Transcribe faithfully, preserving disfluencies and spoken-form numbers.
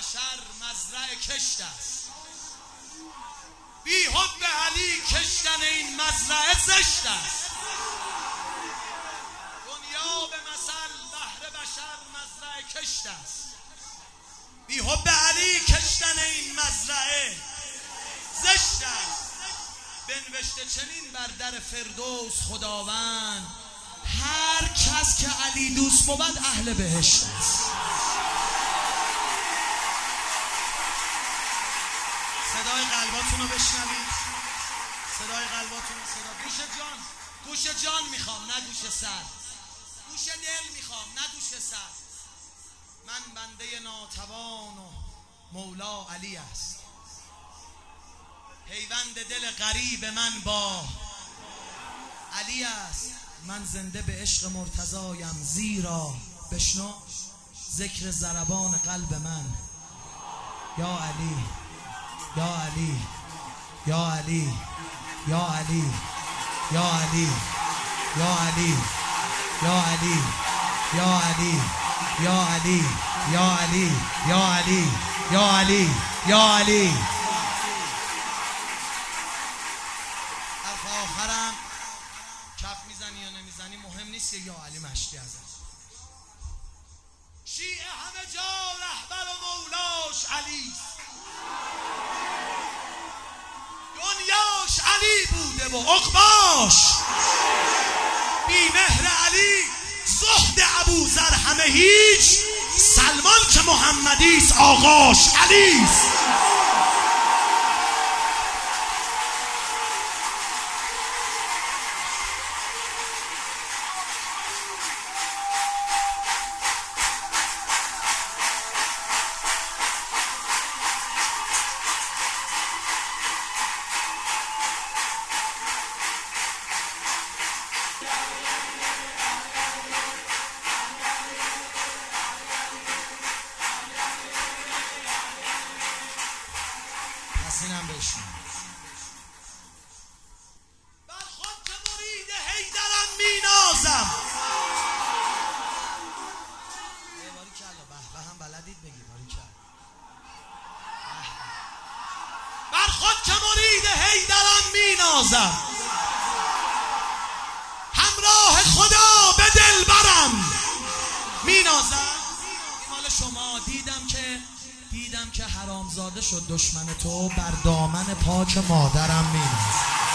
بشر مزرعه کشت است. بی حب علی کشتن این مزرعه زشت است. دنیا به مثل بهر بشر مزرعه کشت است. بی حب علی کشتن این مزرعه زشت است. بنوشته چنین بر در فردوس خداوند، هر کس که علی دوست بود اهل بهشت است. صدای قلباتون رو بشنوید. صدای قلباتون رو صدا. گوش جان، گوش جان میخوام نه گوش سر. گوش دل میخوام نه گوش سر. من بنده ناتوان و مولا علی است. پیوند دل غریب من با علی است. من زنده به عشق مرتضایم، زیرا بشنو ذکر ضربان قلب من. یا علی یا علی یا علی یا علی یا علی یا علی یا علی یا علی یا علی یا علی یا علی یا علی یا علی. حرف آخرم کف میزنی یا نمیزنی مهم نیست، یا علی مشتی ازت. شیعه همه جا رهبر و مولاش علی، دنیاش علی بوده و عقباش بی مهر علی. زهد ابوذر همه هیچ، سلمان که محمدیست آقاش علیست. اینم بشین. بر خود که مرید حیدرم مینازم. ای باری کلا به به هم بلدید بگی باری کلا. بر خود که مرید حیدرم مینازم، همراه خدا به دل برم مینازم. این مال شما. دیدم که دیدم که حرامزاده شد دشمن تو، بر دامن پاک مادرم مینازم.